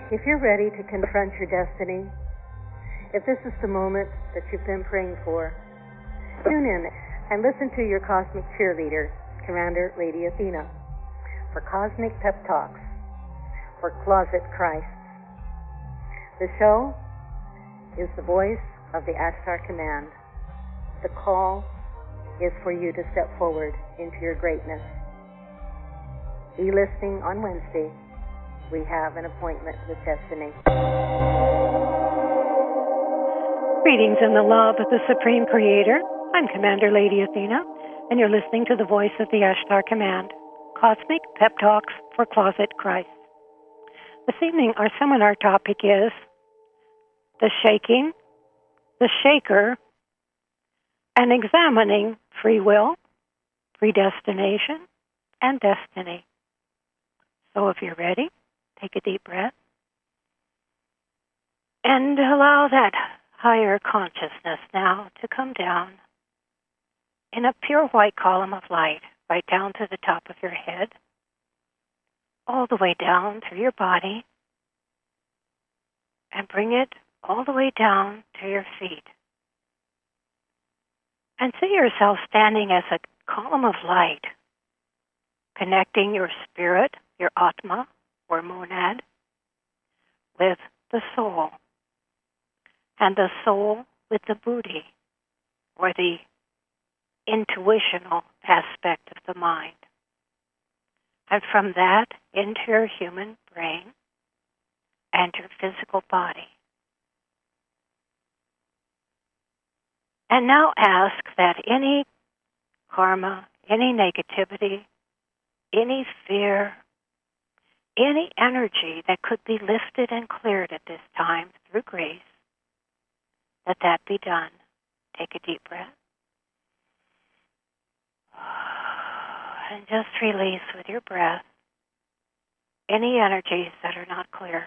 If you're ready to confront your destiny, if this is the moment that you've been praying for, tune in and listen to your cosmic cheerleader, Commander Lady Athena, for Cosmic Pep Talks for Closet Christ. The show is the voice of the Ashtar Command. The call is for you to step forward into your greatness. Be listening on Wednesday. We have an appointment with destiny. Greetings in the love of the Supreme Creator. I'm Commander Lady Athena, and you're listening to the voice of the Ashtar Command, Cosmic Pep Talks for Closet Christ. This evening, our seminar topic is the shaking, the shaker, and examining free will, predestination, and destiny. So if you're ready, take a deep breath and allow that higher consciousness now to come down in a pure white column of light right down to the top of your head, all the way down through your body, and bring it all the way down to your feet. And see yourself standing as a column of light, connecting your spirit, your Atma, or monad, with the soul, and the soul with the buddhi, or the intuitional aspect of the mind. And from that into your human brain and your physical body. And now ask that any karma, any negativity, any fear, any energy that could be lifted and cleared at this time through grace, that be done. Take a deep breath. And just release with your breath any energies that are not clear.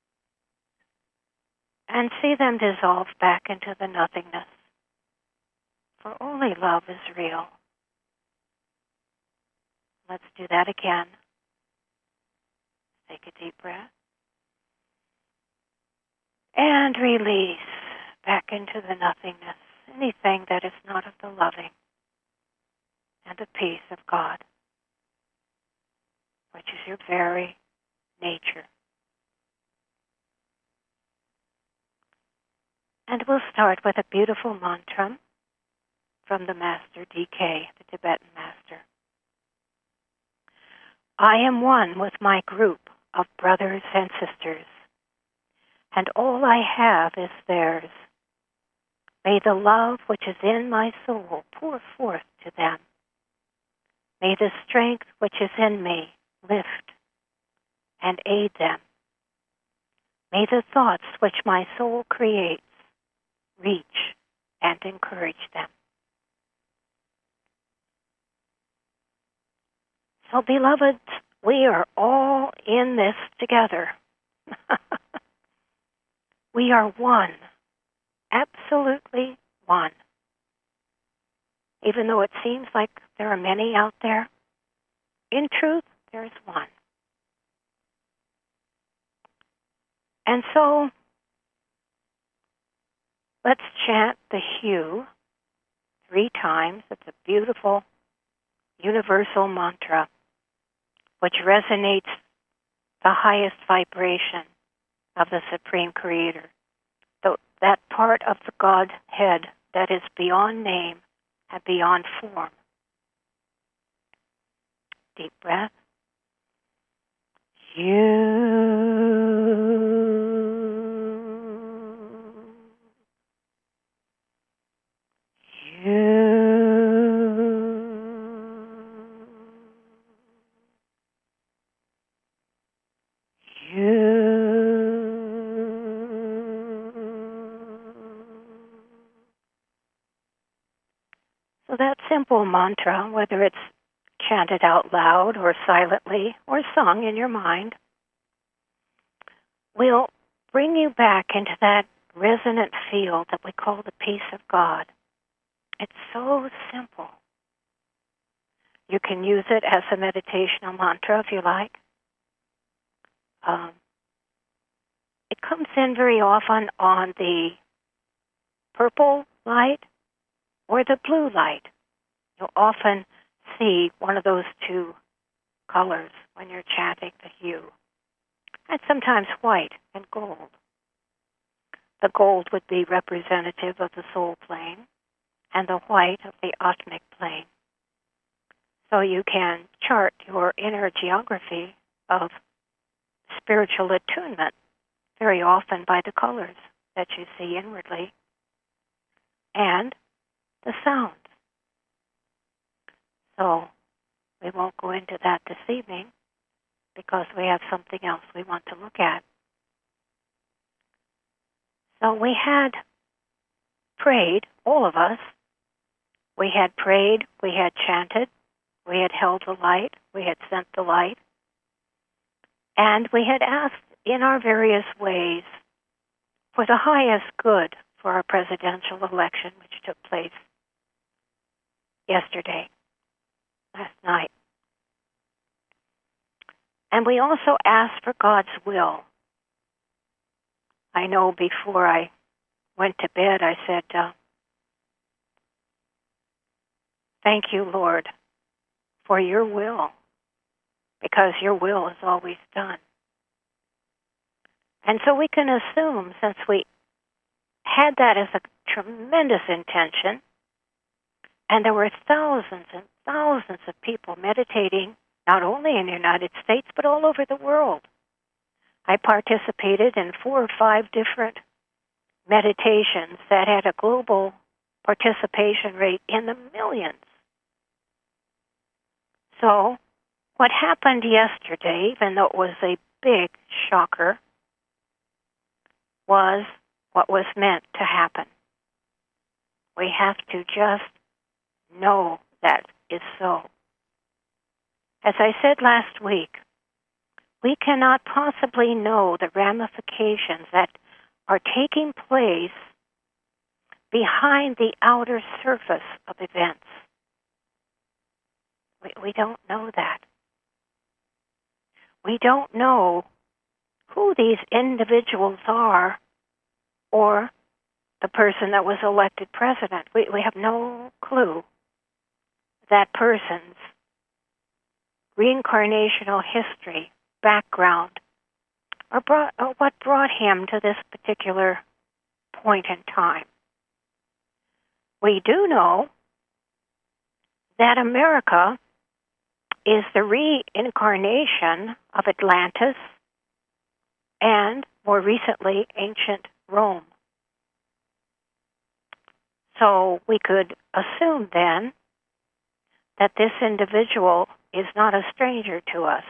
And see them dissolve back into the nothingness. For only love is real. Let's do that again. Take a deep breath. And release back into the nothingness anything that is not of the loving and the peace of God, which is your very nature. And we'll start with a beautiful mantra from the Master DK, the Tibetan Master. I am one with my group of brothers and sisters, and all I have is theirs. May the love which is in my soul pour forth to them. May the strength which is in me lift and aid them. May the thoughts which my soul creates reach and encourage them. So, beloveds, we are all in this together. We are one, absolutely one. Even though it seems like there are many out there, in truth, there is one. And so, let's chant the HU 3 times. It's a beautiful, universal mantra which resonates the highest vibration of the Supreme Creator, that part of the Godhead that is beyond name and beyond form. Deep breath. So that simple mantra, whether it's chanted out loud or silently or sung in your mind, will bring you back into that resonant field that we call the peace of God. It's so simple. You can use it as a meditational mantra if you like. comes in very often on the purple light or the blue light. You'll often see one of those two colors when you're chanting the hue. And sometimes white and gold. The gold would be representative of the soul plane, and the white of the Atmic plane. So you can chart your inner geography of spiritual attunement very often by the colors that you see inwardly and the sounds. So we won't go into that this evening because we have something else we want to look at. So we had prayed, all of us. We had prayed, we had chanted, we had held the light, we had sent the light, and we had asked in our various ways for the highest good for our presidential election, which took place yesterday, last night. And we also asked for God's will. I know before I went to bed, I said, thank you, Lord, for your will, because your will is always done. And so we can assume, since we had that as a tremendous intention, and there were thousands and thousands of people meditating, not only in the United States, but all over the world. I participated in 4 or 5 different meditations that had a global participation rate in the millions. So what happened yesterday, even though it was a big shocker, was what was meant to happen. We have to just know that is so. As I said last week, we cannot possibly know the ramifications that are taking place behind the outer surface of events. We don't know that. We don't know who these individuals are or the person that was elected president. We have no clue that person's reincarnational history, background, or what brought him to this particular point in time. We do know that America is the reincarnation of Atlantis and, more recently, ancient Rome. So we could assume then that this individual is not a stranger to us.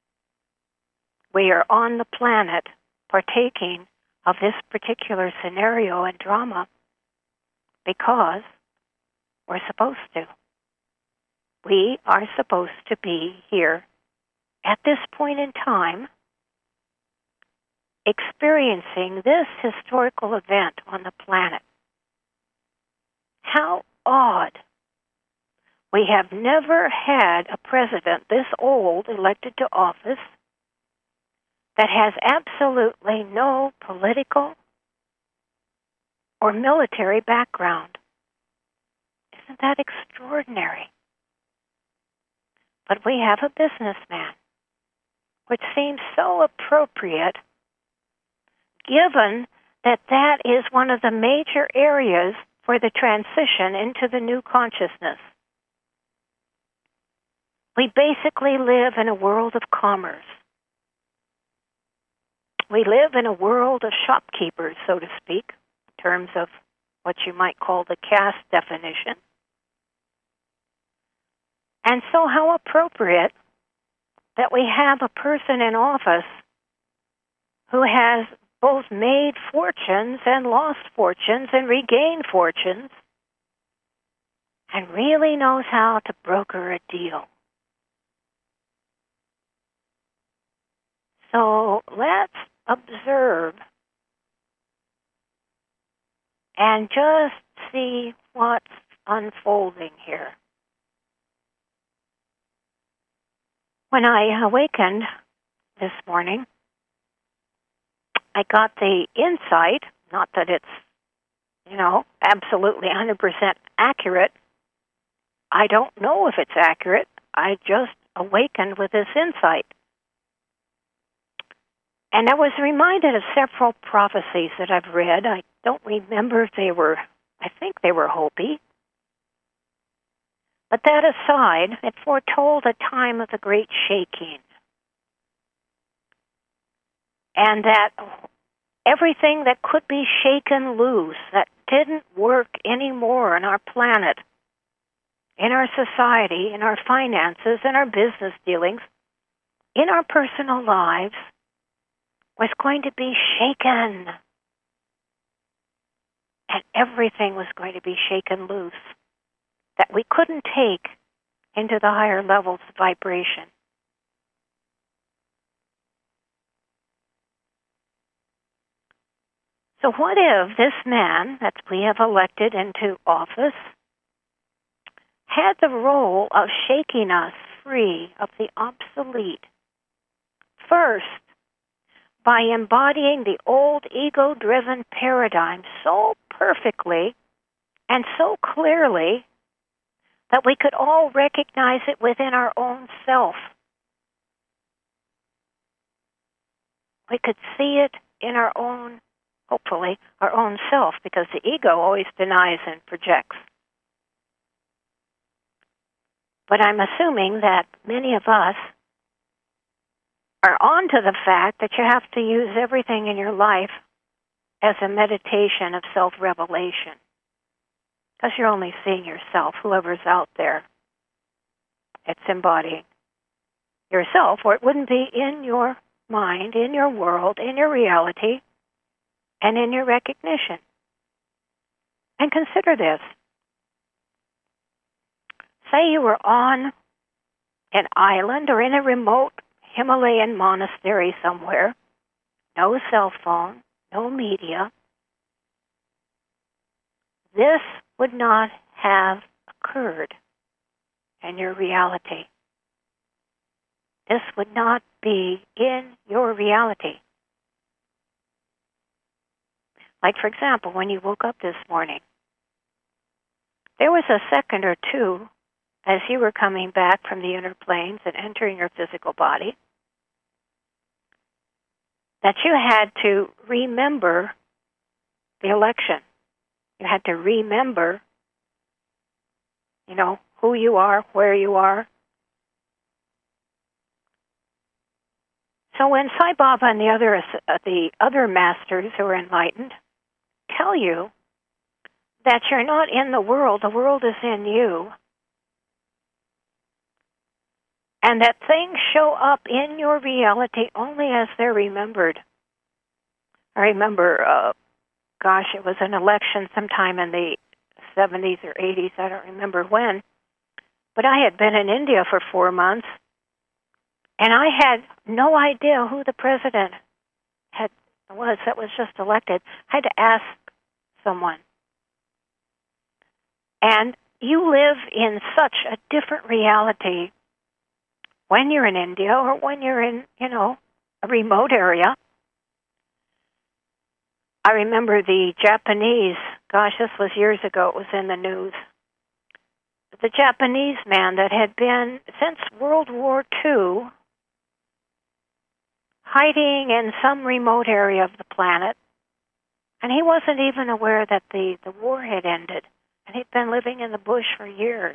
We are on the planet partaking of this particular scenario and drama because we're supposed to. We are supposed to be here at this point in time experiencing this historical event on the planet. How odd. We have never had a president this old elected to office that has absolutely no political or military background. Isn't that extraordinary? But we have a businessman, which seems so appropriate given that that is one of the major areas for the transition into the new consciousness. We basically live in a world of commerce. We live in a world of shopkeepers, so to speak, in terms of what you might call the caste definition. And so how appropriate that we have a person in office who has both made fortunes and lost fortunes and regained fortunes and really knows how to broker a deal. So let's observe and just see what's unfolding here. When I awakened this morning, I got the insight, not that it's, absolutely 100% accurate. I don't know if it's accurate. I just awakened with this insight. And I was reminded of several prophecies that I've read. I don't remember if I think they were Hopi. But that aside, it foretold a time of the great shaking. And that everything that could be shaken loose, that didn't work anymore on our planet, in our society, in our finances, in our business dealings, in our personal lives, was going to be shaken. And everything was going to be shaken loose that we couldn't take into the higher levels of vibration. So what if this man that we have elected into office had the role of shaking us free of the obsolete? First, by embodying the old ego-driven paradigm so perfectly and so clearly that we could all recognize it within our own self. We could see it in our own, hopefully, our own self, because the ego always denies and projects. But I'm assuming that many of us are on to the fact that you have to use everything in your life as a meditation of self-revelation. Because you're only seeing yourself, whoever's out there. It's embodying yourself, or it wouldn't be in your mind, in your world, in your reality, and in your recognition. And consider this. Say you were on an island or in a remote Himalayan monastery somewhere, no cell phone, no media. This would not have occurred in your reality. This would not be in your reality. Like, for example, when you woke up this morning, there was a second or two as you were coming back from the inner planes and entering your physical body that you had to remember the election. You had to remember, who you are, where you are. So when Sai Baba and the other masters who are enlightened tell you that you're not in the world is in you, and that things show up in your reality only as they're remembered. I remember, it was an election sometime in the 70s or 80s, I don't remember when, but I had been in India for 4 months, and I had no idea who the president was that was just elected. I had to ask someone. And you live in such a different reality when you're in India or when you're in, a remote area. I remember the Japanese, this was years ago, it was in the news. The Japanese man that had been, since World War II, hiding in some remote area of the planet, and he wasn't even aware that the war had ended, and he'd been living in the bush for years.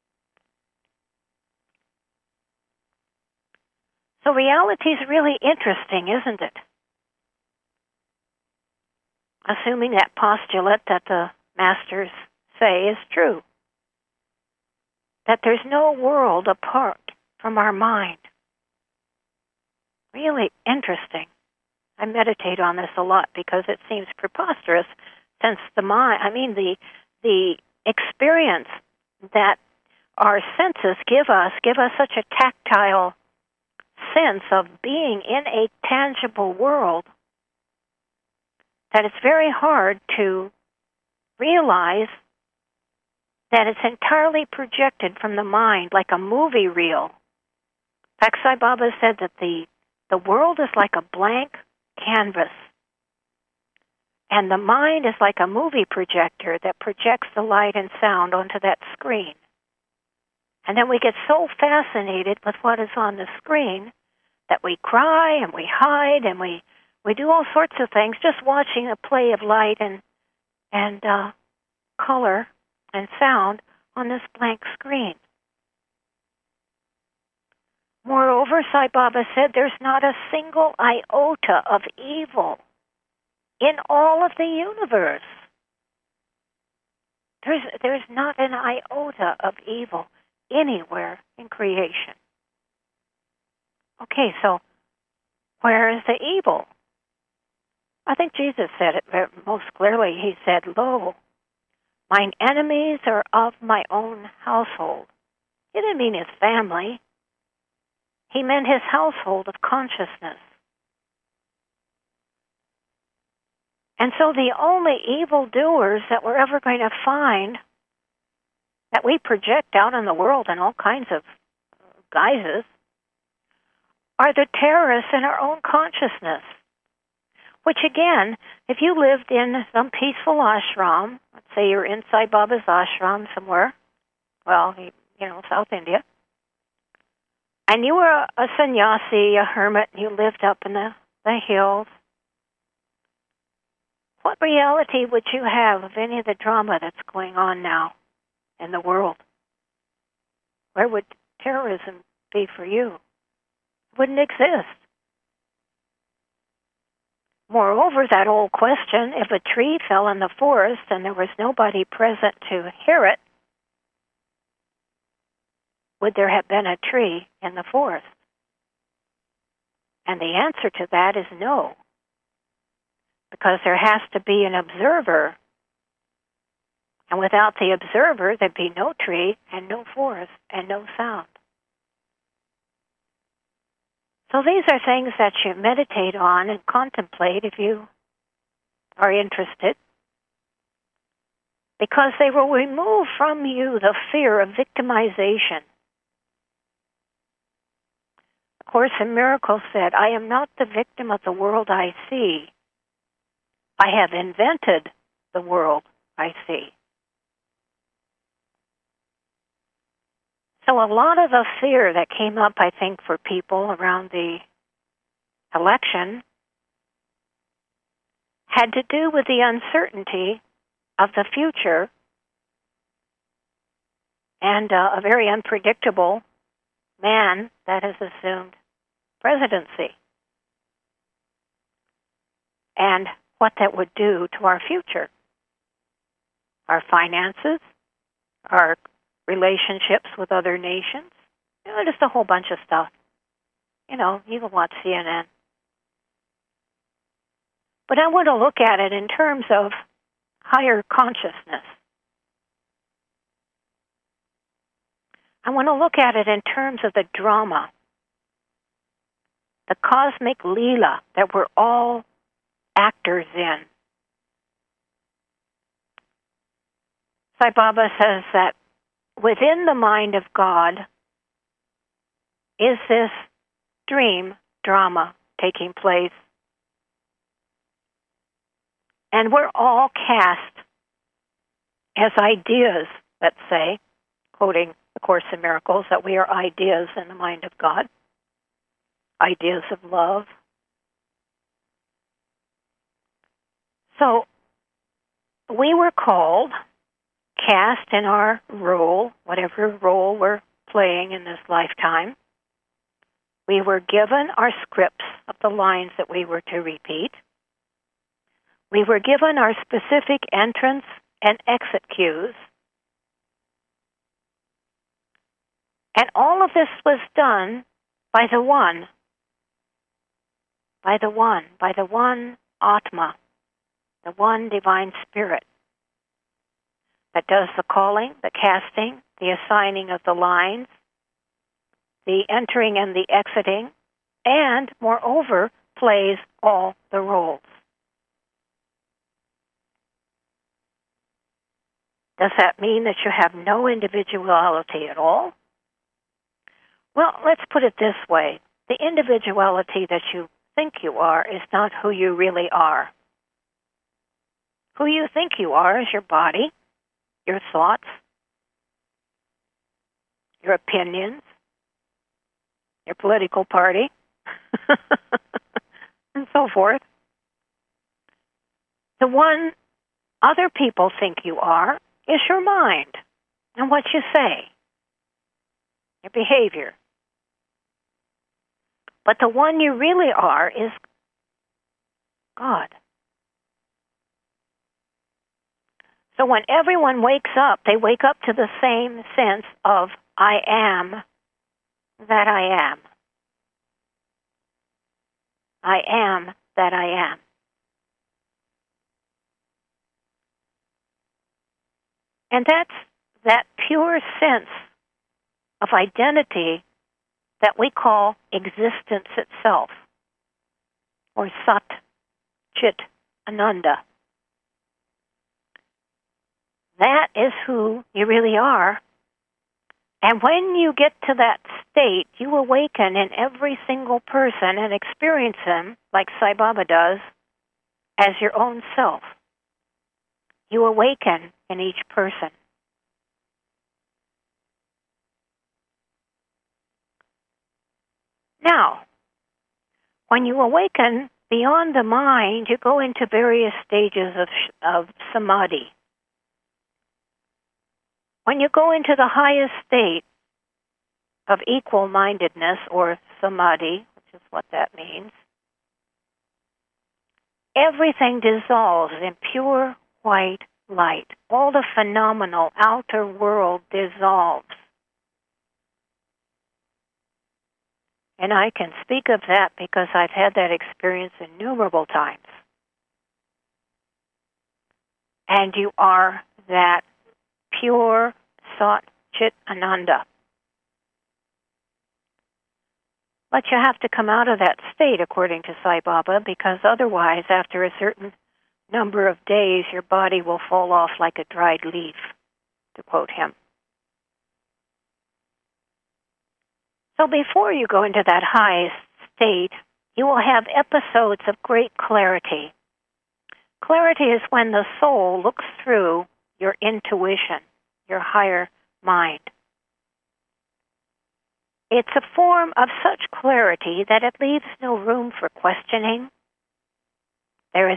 So reality is really interesting, isn't it? Assuming that postulate that the masters say is true. That there's no world apart from our mind. Really interesting. I meditate on this a lot because it seems preposterous since the experience that our senses give us such a tactile sense of being in a tangible world that it's very hard to realize that it's entirely projected from the mind, like a movie reel. In fact, Sai Baba said that the world is like a blank canvas, And the mind is like a movie projector that projects the light and sound onto that screen. And then we get so fascinated with what is on the screen that we cry and we hide and we do all sorts of things just watching a play of light and color and sound on this blank screen. Moreover, Sai Baba said there's not a single iota of evil in all of the universe. There's not an iota of evil anywhere in creation. Okay, so where is the evil? I think Jesus said it most clearly. He said, "Lo, mine enemies are of my own household." He didn't mean his family. He meant his household of consciousness. And so the only evildoers that we're ever going to find that we project out in the world in all kinds of guises are the terrorists in our own consciousness. Which again, if you lived in some peaceful ashram, let's say you're in Sai Baba's ashram somewhere, well, South India, and you were a sannyasi, a hermit, and you lived up in the hills, what reality would you have of any of the drama that's going on now in the world? Where would terrorism be for you? It wouldn't exist. Moreover, that old question, if a tree fell in the forest and there was nobody present to hear it, would there have been a tree in the forest? And the answer to that is no, because there has to be an observer. And without the observer, there'd be no tree and no forest and no sound. So these are things that you meditate on and contemplate if you are interested, because they will remove from you the fear of victimization. The Course in Miracles said, "I am not the victim of the world I see. I have invented the world I see." So a lot of the fear that came up, I think, for people around the election had to do with the uncertainty of the future and a very unpredictable man that has assumed presidency, and what that would do to our future, our finances, our relationships with other nations, just a whole bunch of stuff. You can watch CNN. But I want to look at it in terms of higher consciousness. I want to look at it in terms of the drama, the cosmic Leela that we're all actors in. Sai Baba says that within the mind of God is this dream drama taking place. And we're all cast as ideas, let's say, quoting the Course in Miracles, that we are ideas in the mind of God, ideas of love. So we were called, cast in our role, whatever role we're playing in this lifetime. We were given our scripts of the lines that we were to repeat. We were given our specific entrance and exit cues. And all of this was done by the one Atma, the one divine spirit that does the calling, the casting, the assigning of the lines, the entering and the exiting, and, moreover, plays all the roles. Does that mean that you have no individuality at all? Well, let's put it this way. The individuality that you think you are is not who you really are. Who you think you are is your body, your thoughts, your opinions, your political party, and so forth. The one other people think you are is your mind and what you say, your behavior. But the one you really are is God. So when everyone wakes up, they wake up to the same sense of, I am that I am. I am that I am. And that's that pure sense of identity that we call existence itself, or Sat Chit Ananda. That is who you really are. And when you get to that state, you awaken in every single person and experience them, like Sai Baba does, as your own self. You awaken in each person. Now, when you awaken beyond the mind, you go into various stages of samadhi. When you go into the highest state of equal-mindedness, or samadhi, which is what that means, everything dissolves in pure white light. All the phenomenal outer world dissolves. And I can speak of that because I've had that experience innumerable times. And you are that pure Sat Chit Ananda. But you have to come out of that state, according to Sai Baba, because otherwise, after a certain number of days, your body will fall off like a dried leaf, to quote him. So before you go into that high state, you will have episodes of great clarity. Clarity is when the soul looks through your intuition, your higher mind. It's a form of such clarity that it leaves no room for questioning. There's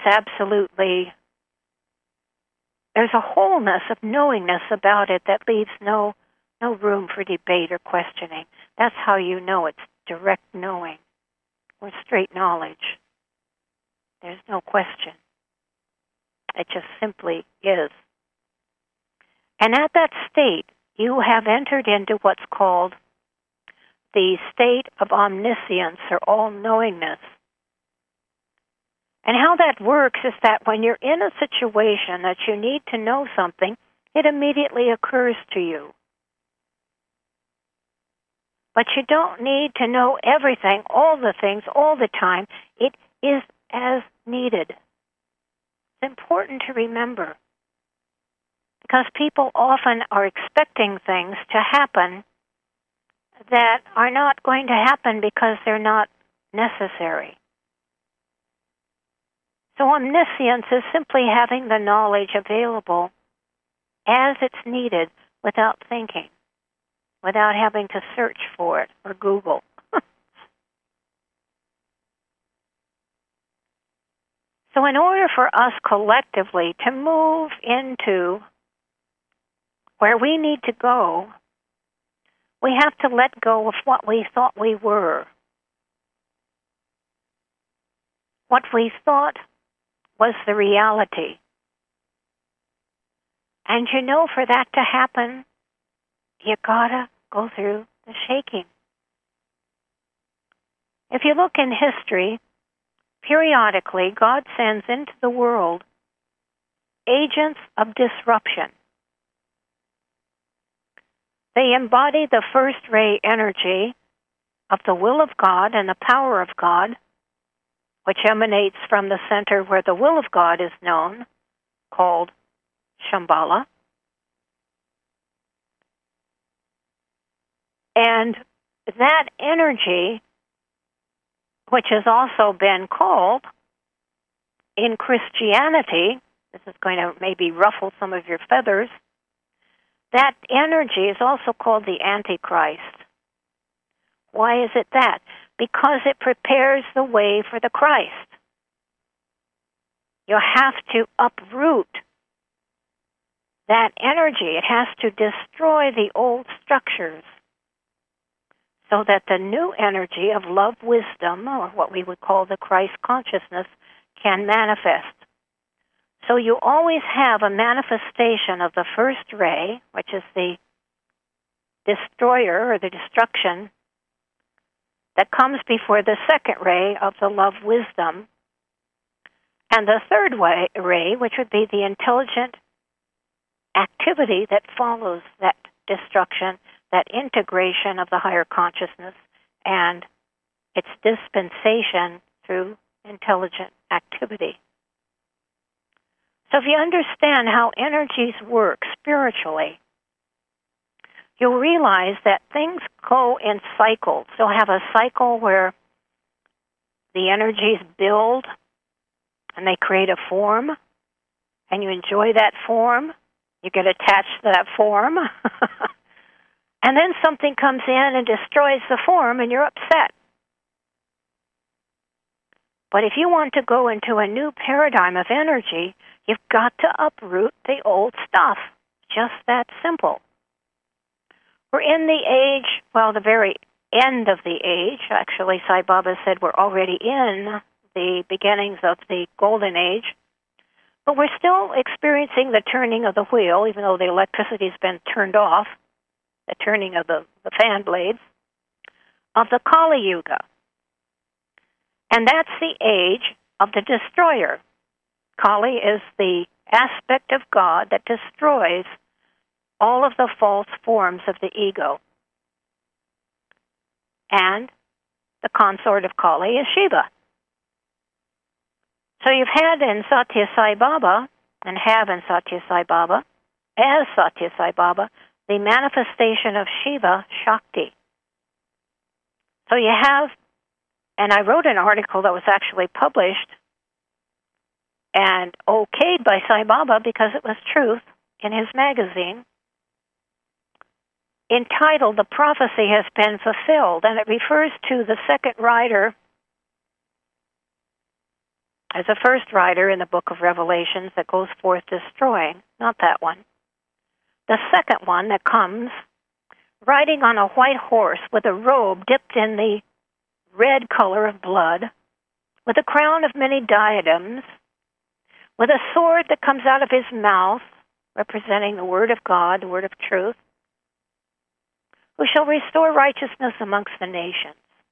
a wholeness of knowingness about it that leaves no room for debate or questioning. That's how you know it's direct knowing or straight knowledge. There's no question. It just simply is. And at that state, you have entered into what's called the state of omniscience, or all-knowingness. And how that works is that when you're in a situation that you need to know something, it immediately occurs to you. But you don't need to know everything, all the things, all the time. It is as needed. It's important to remember, because people often are expecting things to happen that are not going to happen because they're not necessary. So omniscience is simply having the knowledge available as it's needed without thinking, without having to search for it or Google. So in order for us collectively to move into where we need to go, we have to let go of what we thought we were. What we thought was the reality. And you know, for that to happen, you gotta go through the shaking. If you look in history, periodically God sends into the world agents of disruption. They embody the first ray energy of the will of God and the power of God, which emanates from the center where the will of God is known, called Shambhala. And that energy, which has also been called in Christianity, this is going to maybe ruffle some of your feathers. That energy is also called the Antichrist. Why is it that? Because it prepares the way for the Christ. You have to uproot that energy. It has to destroy the old structures so that the new energy of love, wisdom, or what we would call the Christ consciousness, can manifest. So you always have a manifestation of the first ray, which is the destroyer or the destruction, that comes before the second ray of the love, wisdom, and the third ray, which would be the intelligent activity that follows that destruction, that integration of the higher consciousness and its dispensation through intelligent activity. So if you understand how energies work spiritually, you'll realize that things go in cycles. You'll have a cycle where the energies build and they create a form, and you enjoy that form. You get attached to that form. And then something comes in and destroys the form, and you're upset. But if you want to go into a new paradigm of energy, you've got to uproot the old stuff. Just that simple. We're in the age, well, the very end of the age. Actually, Sai Baba said we're already in the beginnings of the golden age. But we're still experiencing the turning of the wheel, even though the electricity's been turned off, the turning of the fan blades, of the Kali Yuga. And that's the age of the destroyer. Kali is the aspect of God that destroys all of the false forms of the ego. And the consort of Kali is Shiva. So you've had in Satya Sai Baba, and have in Satya Sai Baba, as Satya Sai Baba, the manifestation of Shiva, Shakti. So you have, and I wrote an article that was actually published and okayed by Sai Baba because it was truth in his magazine, entitled The Prophecy Has Been Fulfilled, and it refers to the second rider as a first rider in the book of Revelations that goes forth destroying, not that one. The second one that comes riding on a white horse with a robe dipped in the red color of blood, with a crown of many diadems, with a sword that comes out of his mouth, representing the word of God, the word of truth, who shall restore righteousness amongst the nations.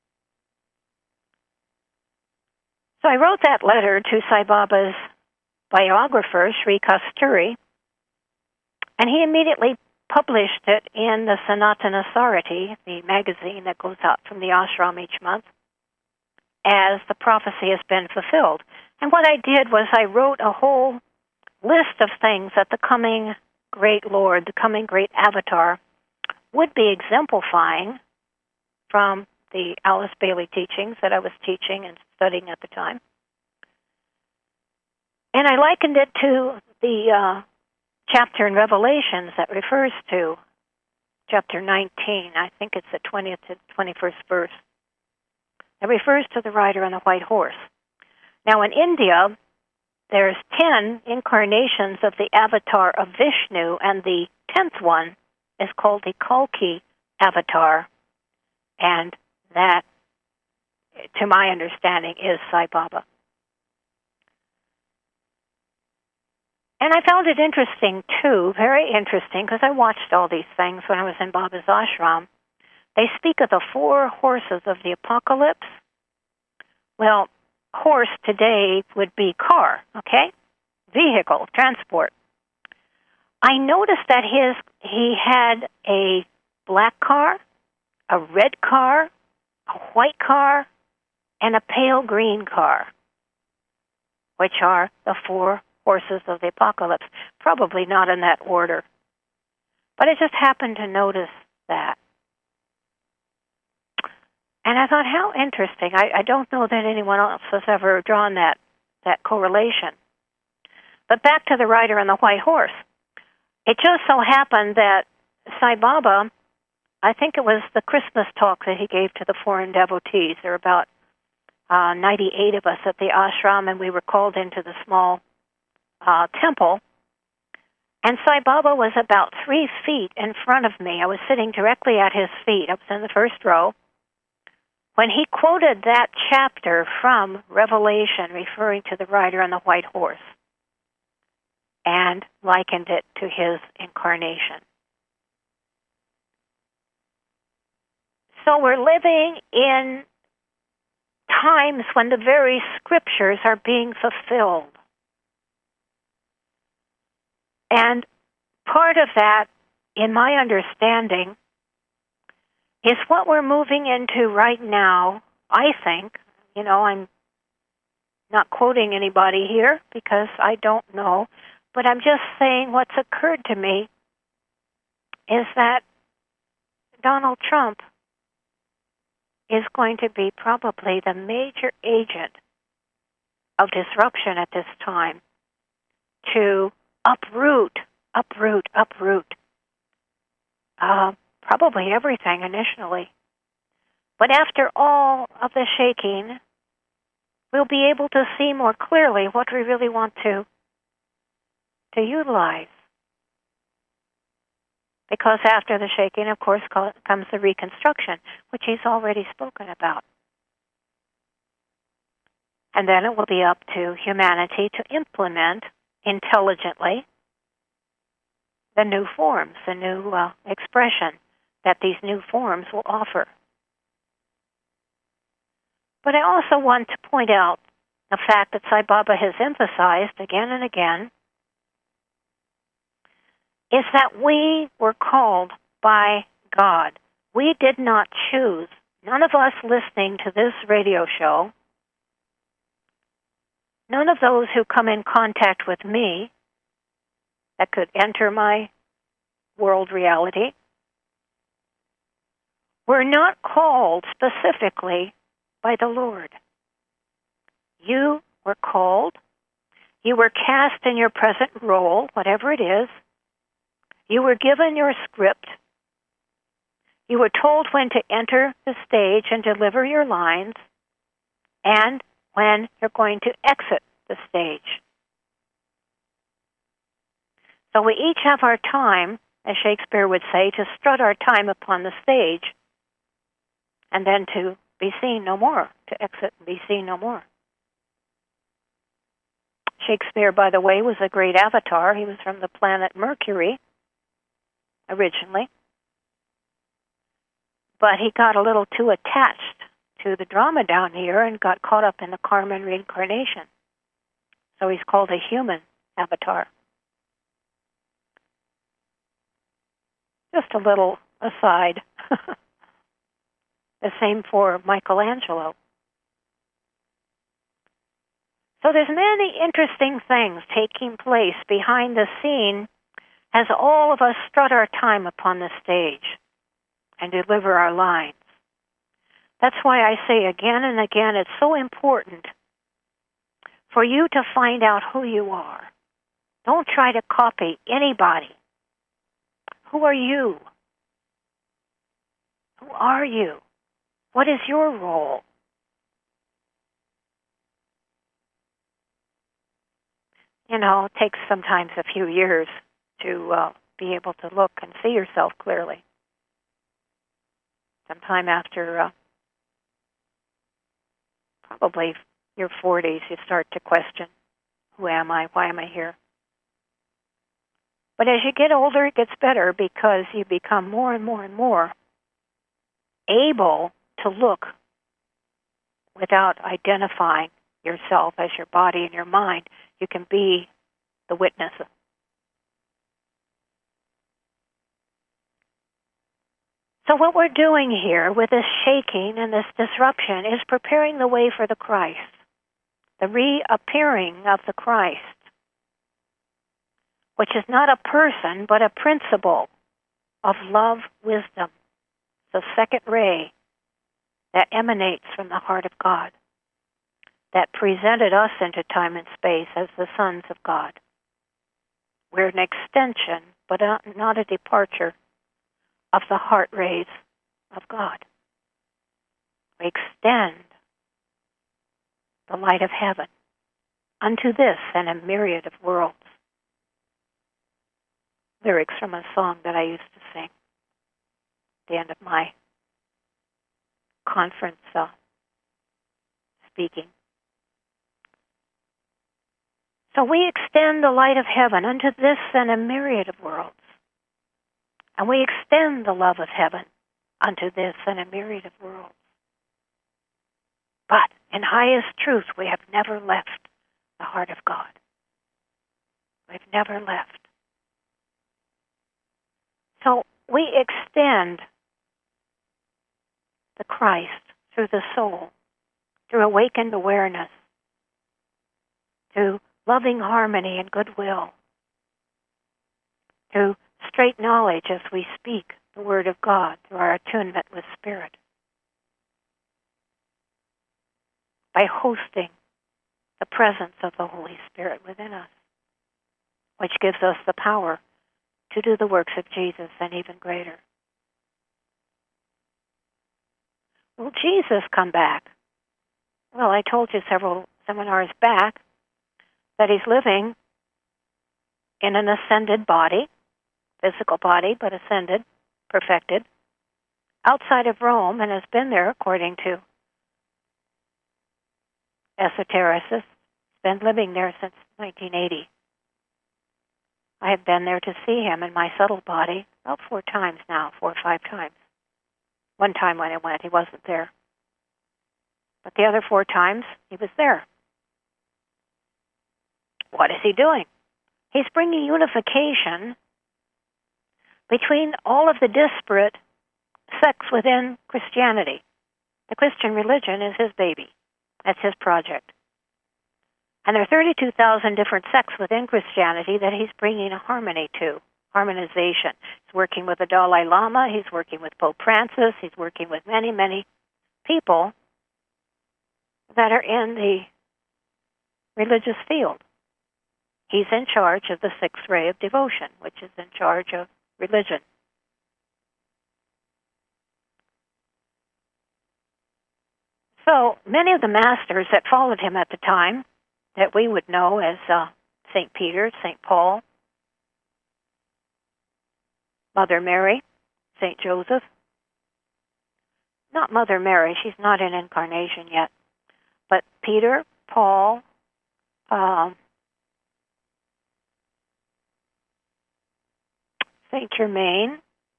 So I wrote that letter to Sai Baba's biographer, Sri Kasturi, and he immediately published it in the Sanatana Sarati, the magazine that goes out from the ashram each month, as the prophecy has been fulfilled. And what I did was I wrote a whole list of things that the coming great Lord, the coming great avatar, would be exemplifying from the Alice Bailey teachings that I was teaching and studying at the time. And I likened it to the chapter in Revelations that refers to chapter 19. I think it's the 20th to 21st verse. It refers to the rider on the white horse. Now in India, there's 10 incarnations of the avatar of Vishnu, and the 10th one is called the Kalki avatar, and that, to my understanding, is Sai Baba. And I found it interesting, too, very interesting, because I watched all these things when I was in Baba's ashram. They speak of the 4 horses of the apocalypse. Well, horse today would be car, okay? Vehicle, transport. I noticed that he had a black car, a red car, a white car, and a pale green car, which are the 4 horses of the apocalypse. Probably not in that order. But I just happened to notice that. And I thought, how interesting. I don't know that anyone else has ever drawn that correlation. But back to the rider on the white horse. It just so happened that Sai Baba, I think it was the Christmas talk that he gave to the foreign devotees. There were about 98 of us at the ashram, and we were called into the small temple. And Sai Baba was about 3 feet in front of me. I was sitting directly at his feet. I was in the first row. When he quoted that chapter from Revelation, referring to the rider on the white horse, and likened it to his incarnation. So we're living in times when the very scriptures are being fulfilled. And part of that, in my understanding, is what we're moving into right now, I think. I'm not quoting anybody here because I don't know, but I'm just saying what's occurred to me is that Donald Trump is going to be probably the major agent of disruption at this time to uproot probably everything initially. But after all of the shaking, we'll be able to see more clearly what we really want to utilize. Because after the shaking, of course, comes the reconstruction, which he's already spoken about. And then it will be up to humanity to implement intelligently the new forms, the new expression that these new forms will offer. But I also want to point out the fact that Sai Baba has emphasized again and again is that we were called by God. We did not choose. None of us listening to this radio show, none of those who come in contact with me that could enter my world reality, were not called specifically by the Lord. You were called. You were cast in your present role, whatever it is. You were given your script. You were told when to enter the stage and deliver your lines, and when you're going to exit the stage. So we each have our time, as Shakespeare would say, to strut our time upon the stage, and then to be seen no more, to exit and be seen no more. Shakespeare, by the way, was a great avatar. He was from the planet Mercury, originally. But he got a little too attached to the drama down here and got caught up in the karma and reincarnation. So he's called a human avatar. Just a little aside. The same for Michelangelo. So there's many interesting things taking place behind the scene as all of us strut our time upon the stage and deliver our lines. That's why I say again and again, it's so important for you to find out who you are. Don't try to copy anybody. Who are you? Who are you? What is your role? It takes sometimes a few years to be able to look and see yourself clearly. Sometime after probably your 40s, you start to question, who am I? Why am I here? But as you get older, it gets better because you become more and more and more able to look without identifying yourself as your body and your mind. You can be the witness. So what we're doing here with this shaking and this disruption is preparing the way for the Christ, the reappearing of the Christ, which is not a person, but a principle of love, wisdom, the second ray that emanates from the heart of God, that presented us into time and space as the sons of God. We're an extension, but not a departure of the heart rays of God. We extend the light of heaven unto this and a myriad of worlds. Lyrics from a song that I used to sing at the end of my conference speaking. So we extend the light of heaven unto this and a myriad of worlds. And we extend the love of heaven unto this and a myriad of worlds. But in highest truth, we have never left the heart of God. We've never left. So we extend the Christ through the soul, through awakened awareness, through loving harmony and goodwill, through straight knowledge as we speak the Word of God, through our attunement with Spirit, by hosting the presence of the Holy Spirit within us, which gives us the power to do the works of Jesus and even greater. Will Jesus come back? Well, I told you several seminars back that he's living in an ascended body, physical body, but ascended, perfected, outside of Rome, and has been there, according to esotericists, been living there since 1980. I have been there to see him in my subtle body about 4 times now, 4 or 5 times. One time when I went, he wasn't there. But the other 4 times, he was there. What is he doing? He's bringing unification between all of the disparate sects within Christianity. The Christian religion is his baby. That's his project. And there are 32,000 different sects within Christianity that he's bringing a harmony to, harmonization. He's working with the Dalai Lama. He's working with Pope Francis. He's working with many, many people that are in the religious field. He's in charge of the 6th ray of devotion, which is in charge of religion. So many of the masters that followed him at the time, that we would know as St. Peter, St. Paul, Mother Mary, St. Joseph. Not Mother Mary, she's not in incarnation yet. But Peter, Paul, St. Germain,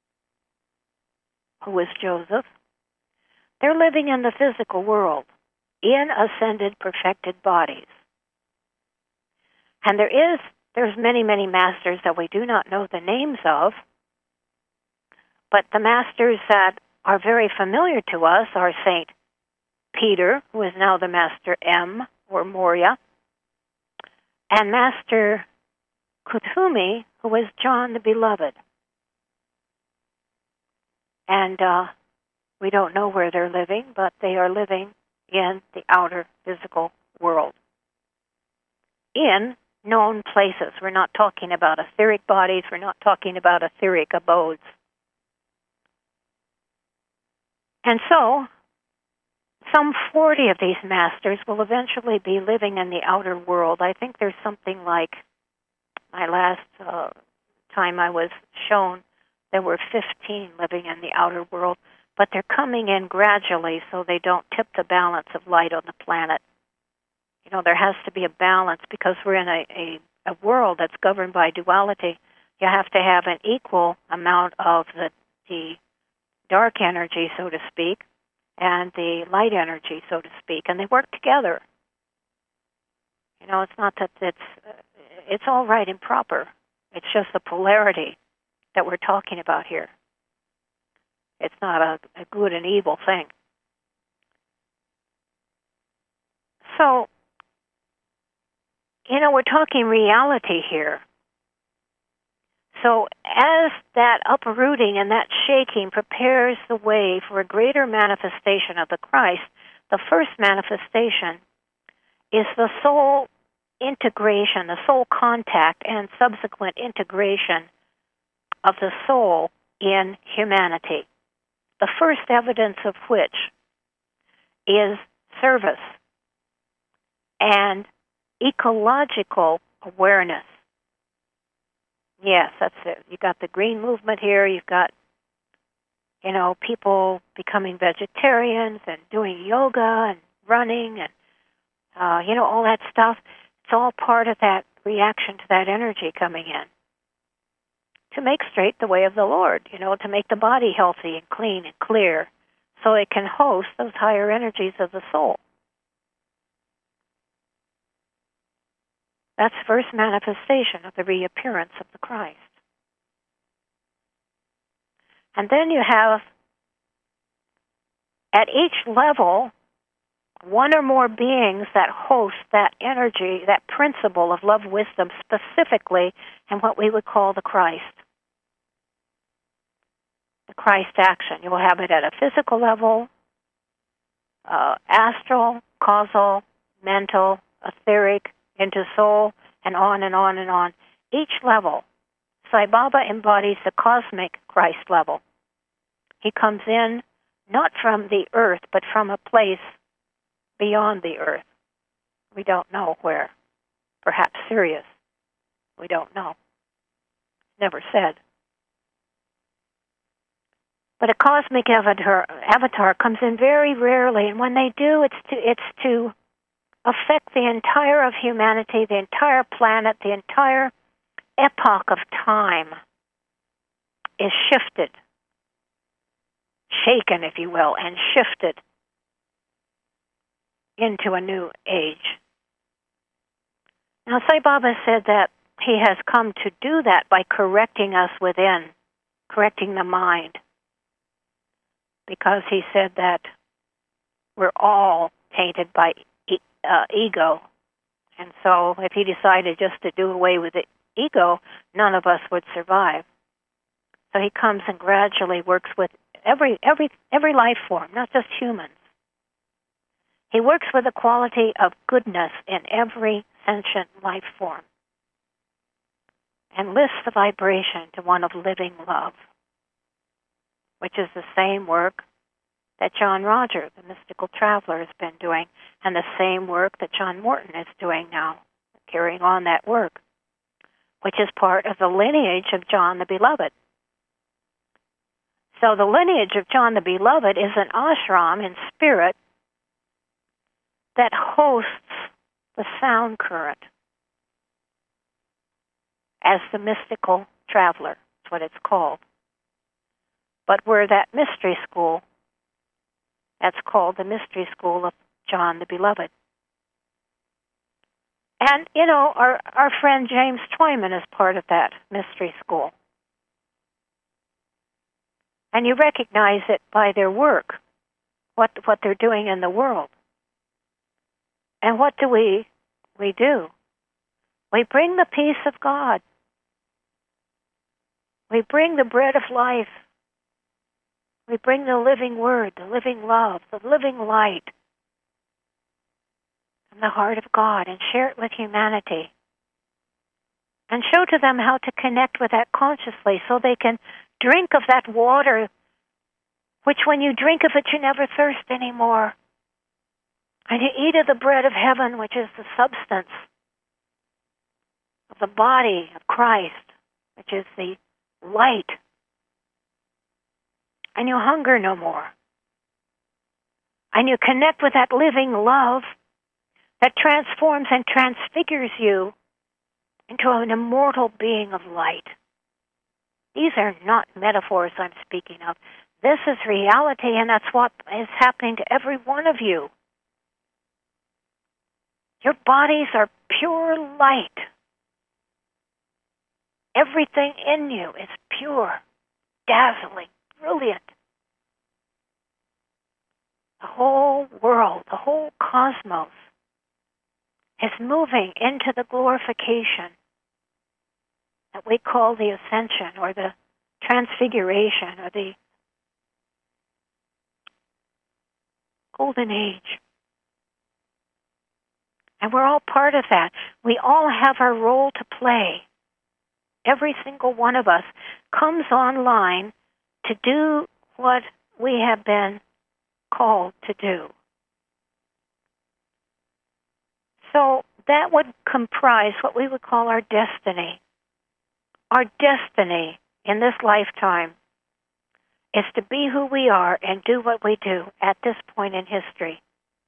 who was Joseph, they're living in the physical world, in ascended, perfected bodies. And there's many, many masters that we do not know the names of, but the masters that are very familiar to us are St. Peter, who is now the Master M, or Moria, and Master Kuthumi, who was John the Beloved. And we don't know where they're living, but they are living in the outer physical world, in known places. We're not talking about etheric bodies. We're not talking about etheric abodes. And so, some 40 of these masters will eventually be living in the outer world. I think there's something like, my last time I was shown, there were 15 living in the outer world, but they're coming in gradually so they don't tip the balance of light on the planet. You know, there has to be a balance because we're in a world that's governed by duality. You have to have an equal amount of the dark energy, so to speak, and the light energy, so to speak, and they work together. You know, it's not that it's all right and proper. It's just the polarity that we're talking about here. It's not a good and evil thing. So, you know, we're talking reality here. So as that uprooting and that shaking prepares the way for a greater manifestation of the Christ, the first manifestation is the soul integration, the soul contact and subsequent integration of the soul in humanity. The first evidence of which is service and ecological awareness. Yes, that's it. You've got the green movement here. You've got, people becoming vegetarians and doing yoga and running and, all that stuff. It's all part of that reaction to that energy coming in. To make straight the way of the Lord, to make the body healthy and clean and clear so it can host those higher energies of the soul. That's first manifestation of the reappearance of the Christ. And then you have, at each level, one or more beings that host that energy, that principle of love wisdom specifically in what we would call the Christ. The Christ action. You will have it at a physical level, astral, causal, mental, etheric, into soul, and on and on and on. Each level, Sai Baba embodies the cosmic Christ level. He comes in not from the earth, but from a place beyond the earth. We don't know where. Perhaps Sirius. We don't know. Never said. But a cosmic avatar comes in very rarely, and when they do, it's to affect the entire of humanity, the entire planet, the entire epoch of time is shifted, shaken, if you will, and shifted into a new age. Now, Sai Baba said that he has come to do that by correcting us within, correcting the mind, because he said that we're all tainted by ego. And so if he decided just to do away with the ego, none of us would survive. So he comes and gradually works with every life form, not just humans. He works with the quality of goodness in every sentient life form and lifts the vibration to one of living love, which is the same work that John Roger, the mystical traveler, has been doing, and the same work that John Morton is doing now, carrying on that work, which is part of the lineage of John the Beloved. So the lineage of John the Beloved is an ashram in spirit that hosts the sound current as the mystical traveler. That's what it's called. But we're that mystery school. That's called the Mystery School of John the Beloved. And, our friend James Twyman is part of that mystery school. And you recognize it by their work, what they're doing in the world. And what do we do? We bring the peace of God. We bring the bread of life. We bring the living word, the living love, the living light from the heart of God and share it with humanity. And show to them how to connect with that consciously so they can drink of that water, which when you drink of it, you never thirst anymore. And you eat of the bread of heaven, which is the substance of the body of Christ, which is the light. And you hunger no more. And you connect with that living love that transforms and transfigures you into an immortal being of light. These are not metaphors I'm speaking of. This is reality, and that's what is happening to every one of you. Your bodies are pure light. Everything in you is pure, dazzling, brilliant. The whole world, the whole cosmos is moving into the glorification that we call the ascension or the transfiguration or the golden age. And we're all part of that. We all have our role to play. Every single one of us comes online to do what we have been called to do. So that would comprise what we would call our destiny. Our destiny in this lifetime is to be who we are and do what we do at this point in history.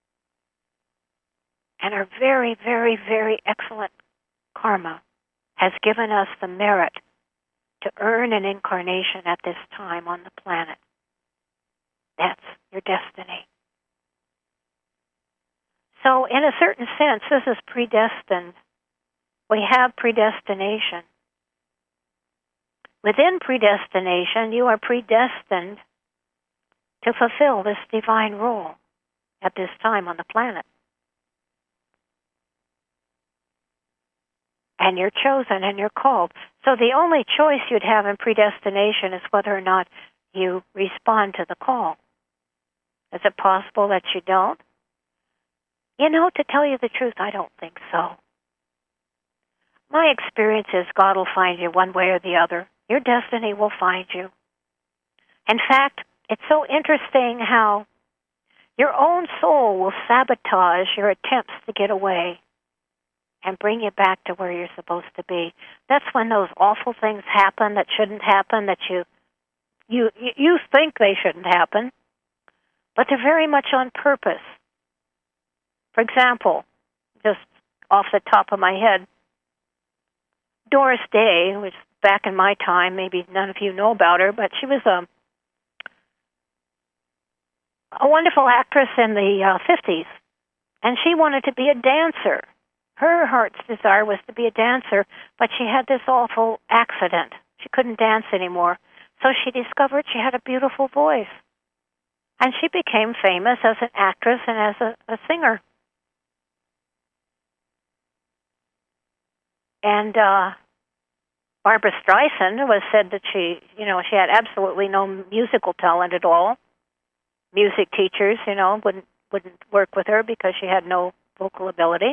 And our very, very, very excellent karma has given us the merit to earn an incarnation at this time on the planet. That's your destiny. So in a certain sense, this is predestined. We have predestination. Within predestination, you are predestined to fulfill this divine role at this time on the planet. And you're chosen and you're called. So the only choice you'd have in predestination is whether or not you respond to the call. Is it possible that you don't? You know, to tell you the truth, I don't think so. My experience is God will find you one way or the other. Your destiny will find you. In fact, it's so interesting how your own soul will sabotage your attempts to get away and bring you back to where you're supposed to be. That's when those awful things happen that shouldn't happen, that you think they shouldn't happen, but they're very much on purpose. For example, just off the top of my head, Doris Day, which back in my time, maybe none of you know about her, but she was a wonderful actress in the 50s, and she wanted to be a dancer. Her heart's desire was to be a dancer, but she had this awful accident. She couldn't dance anymore, so she discovered she had a beautiful voice, and she became famous as an actress and as a singer. And Barbra Streisand was said that she had absolutely no musical talent at all. Music teachers, wouldn't work with her because she had no vocal ability.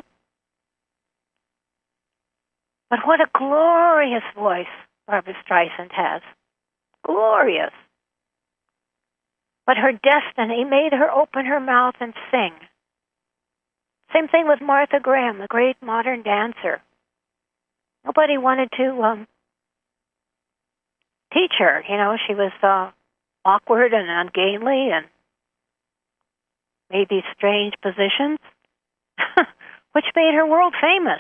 But what a glorious voice Barbra Streisand has. Glorious. But her destiny made her open her mouth and sing. Same thing with Martha Graham, the great modern dancer. Nobody wanted to teach her. She was awkward and ungainly and maybe strange positions, which made her world famous.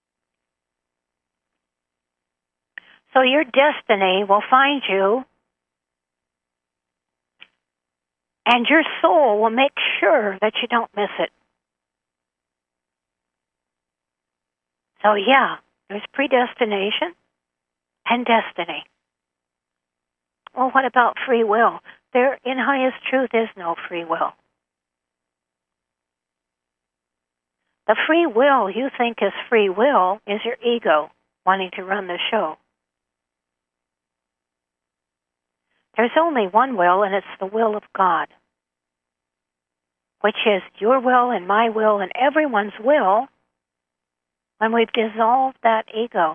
So your destiny will find you, and your soul will make sure that you don't miss it. So yeah, there's predestination and destiny. Well, what about free will? There, in highest truth, is no free will. The free will you think is free will is your ego wanting to run the show. There's only one will, and it's the will of God, which is your will and my will and everyone's will when we've dissolved that ego.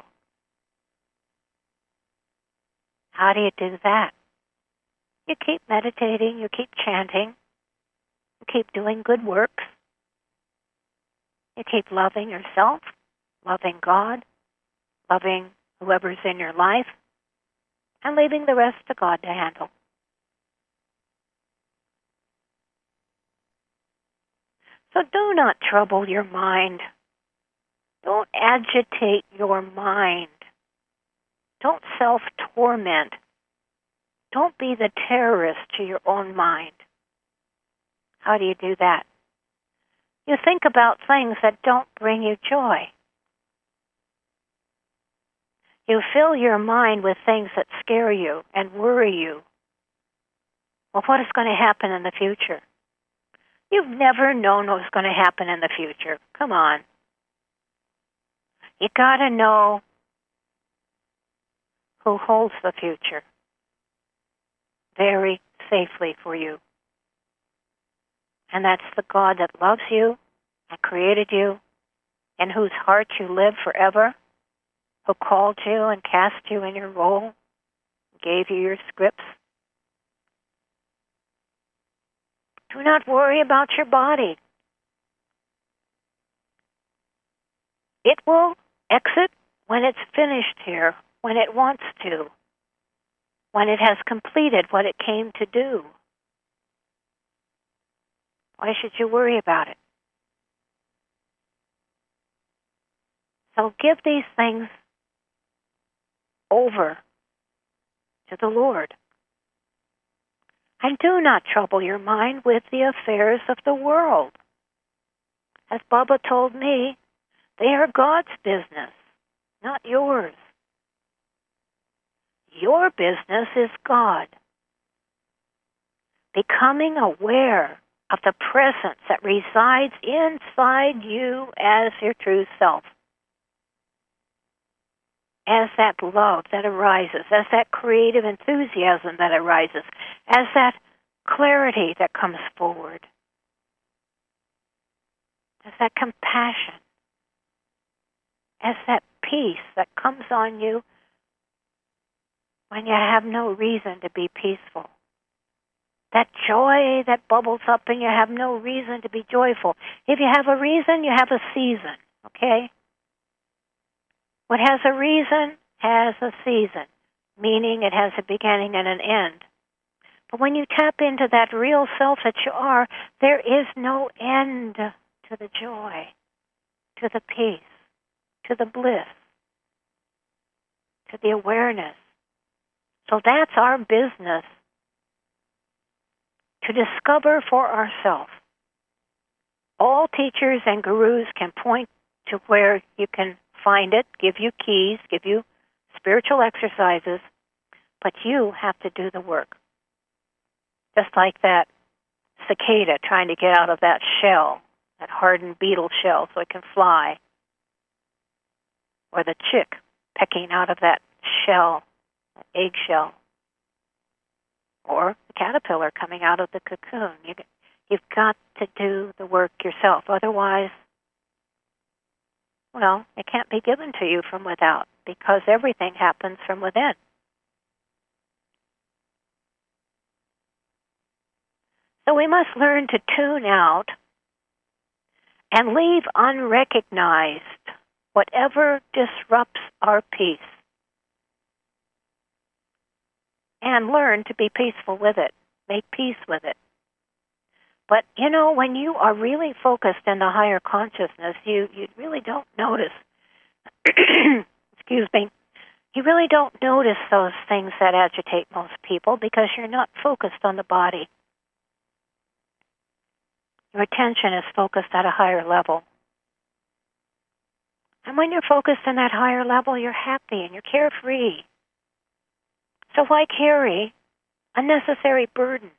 How do you do that? You keep meditating, you keep chanting, you keep doing good works, you keep loving yourself, loving God, loving whoever's in your life, and leaving the rest to God to handle. So do not trouble your mind. Don't agitate your mind. Don't self-torment. Don't be the terrorist to your own mind. How do you do that? You think about things that don't bring you joy. You fill your mind with things that scare you and worry you. Well, what is going to happen in the future? You've never known what's going to happen in the future. Come on. You got to know who holds the future very safely for you. And that's the God that loves you and created you in whose heart you live forever, who called you and cast you in your role, gave you your scripts. Do not worry about your body. It will exit when it's finished here, when it wants to, when it has completed what it came to do. Why should you worry about it? So give these things over to the Lord. And do not trouble your mind with the affairs of the world. As Baba told me, they are God's business, not yours. Your business is God. Becoming aware of the presence that resides inside you as your true self. As that love that arises, as that creative enthusiasm that arises, as that clarity that comes forward, as that compassion, as that peace that comes on you when you have no reason to be peaceful. That joy that bubbles up and you have no reason to be joyful. If you have a reason, you have a season, okay? What has a reason has a season, meaning it has a beginning and an end. But when you tap into that real self that you are, there is no end to the joy, to the peace, to the bliss, to the awareness. So that's our business, to discover for ourselves. All teachers and gurus can point to where you can find it, give you keys, give you spiritual exercises, but you have to do the work. Just like that cicada trying to get out of that shell, that hardened beetle shell so it can fly, or the chick pecking out of that shell, that eggshell, or the caterpillar coming out of the cocoon. You've got to do the work yourself. Otherwise, well, it can't be given to you from without, because everything happens from within. So we must learn to tune out and leave unrecognized whatever disrupts our peace, and learn to be peaceful with it, make peace with it. But, when you are really focused in the higher consciousness, you really don't notice, excuse me, you really don't notice those things that agitate most people because you're not focused on the body. Your attention is focused at a higher level. And when you're focused on that higher level, you're happy and you're carefree. So why carry unnecessary burdens?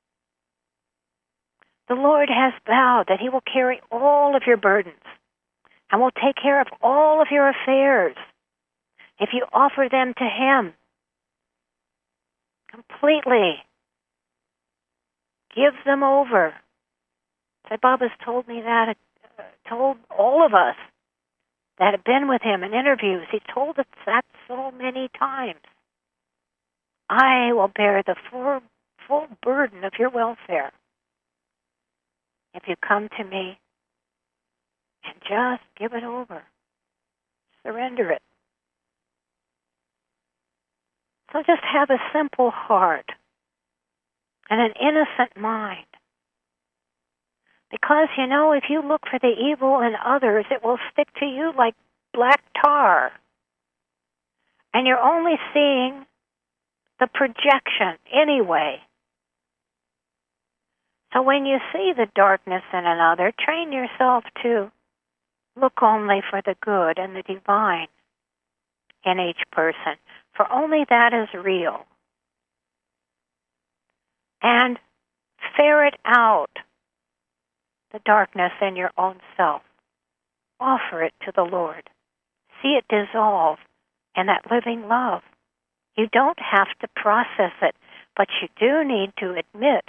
The Lord has vowed that He will carry all of your burdens and will take care of all of your affairs if you offer them to Him completely. Give them over. Sai Baba's told me that, told all of us that have been with Him in interviews. He told us that so many times. I will bear the full burden of your welfare if you come to me and just give it over. Surrender it. So just have a simple heart and an innocent mind. Because, if you look for the evil in others, it will stick to you like black tar. And you're only seeing the projection anyway. So when you see the darkness in another, train yourself to look only for the good and the divine in each person, for only that is real. And ferret out the darkness in your own self. Offer it to the Lord. See it dissolve in that living love. You don't have to process it, but you do need to admit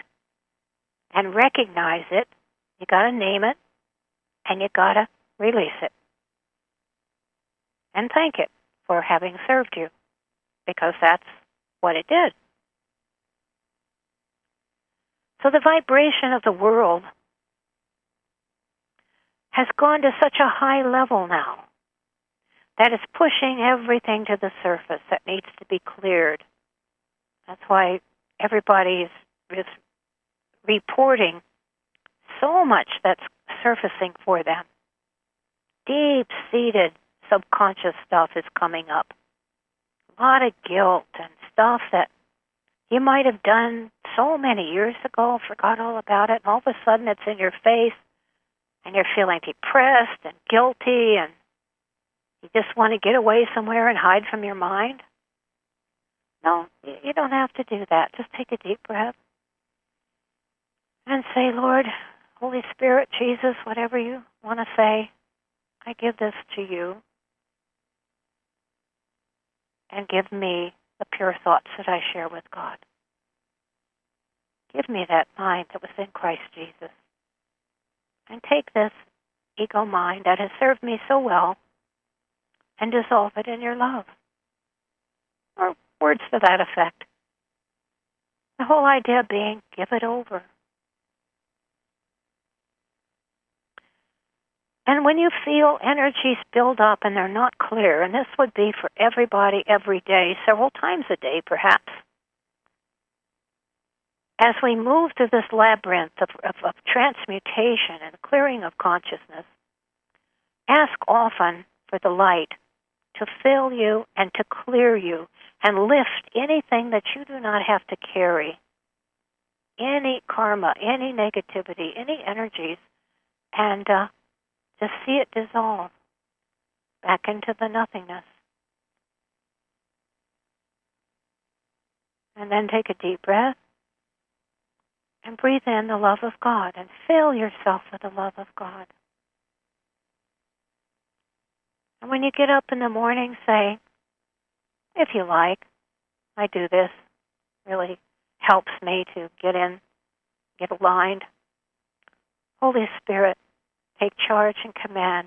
and recognize it. You got to name it, and you got to release it. and thank it for having served you, because that's what it did. So the vibration of the world has gone to such a high level now that it's pushing everything to the surface that needs to be cleared. That's why everybody is reporting so much that's surfacing for them. Deep-seated subconscious stuff is coming up. A lot of guilt and stuff that you might have done so many years ago, forgot all about it, and all of a sudden it's in your face, and you're feeling depressed and guilty, and you just want to get away somewhere and hide from your mind. No, you don't have to do that. Just take a deep breath and say, Lord, Holy Spirit, Jesus, whatever you want to say, I give this to you, and give me the pure thoughts that I share with God. Give me that mind that was in Christ Jesus. And take this ego mind that has served me so well and dissolve it in your love. Or words to that effect. The whole idea being, give it over. And when you feel energies build up and they're not clear, and this would be for everybody every day, several times a day perhaps, as we move through this labyrinth of transmutation and clearing of consciousness, ask often for the light to fill you and to clear you and lift anything that you do not have to carry, any karma, any negativity, any energies, and just see it dissolve back into the nothingness. And then take a deep breath and breathe in the love of God and fill yourself with the love of God. And when you get up in the morning, say, if you like, I do this, really helps me to get aligned. Holy Spirit, take charge and command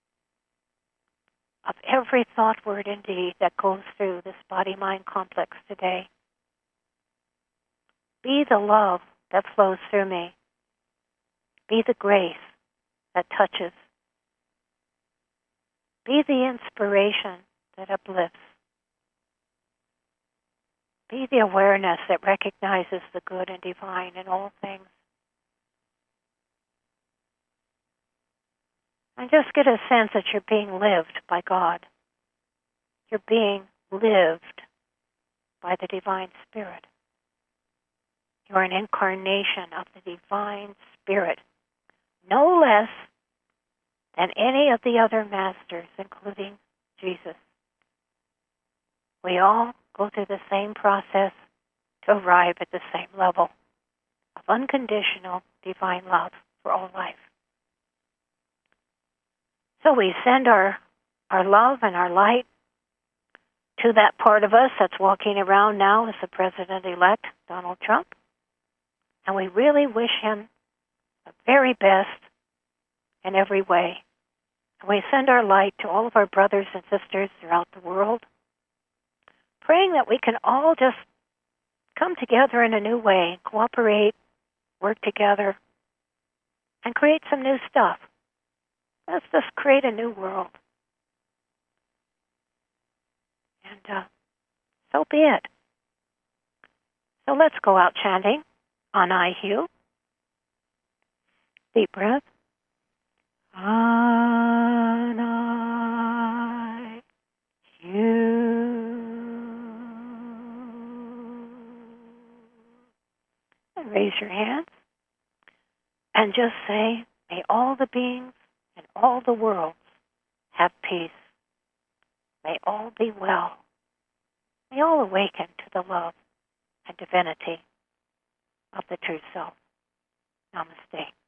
of every thought, word, and deed that goes through this body-mind complex today. Be the love that flows through me. Be the grace that touches. Be the inspiration that uplifts. Be the awareness that recognizes the good and divine in all things. And just get a sense that you're being lived by God. You're being lived by the Divine Spirit. You're an incarnation of the Divine Spirit, no less than any of the other masters, including Jesus. We all go through the same process to arrive at the same level of unconditional divine love for all life. So we send our love and our light to that part of us that's walking around now as the President-elect, Donald Trump. And we really wish him the very best in every way. And we send our light to all of our brothers and sisters throughout the world, praying that we can all just come together in a new way, cooperate, work together, and create some new stuff. Let's just create a new world. And so be it. So let's go out chanting on I-HU. Deep breath. On I-HU. And raise your hands and just say, may all the beings in all the worlds have peace. May all be well. May all awaken to the love and divinity of the true self. Namaste.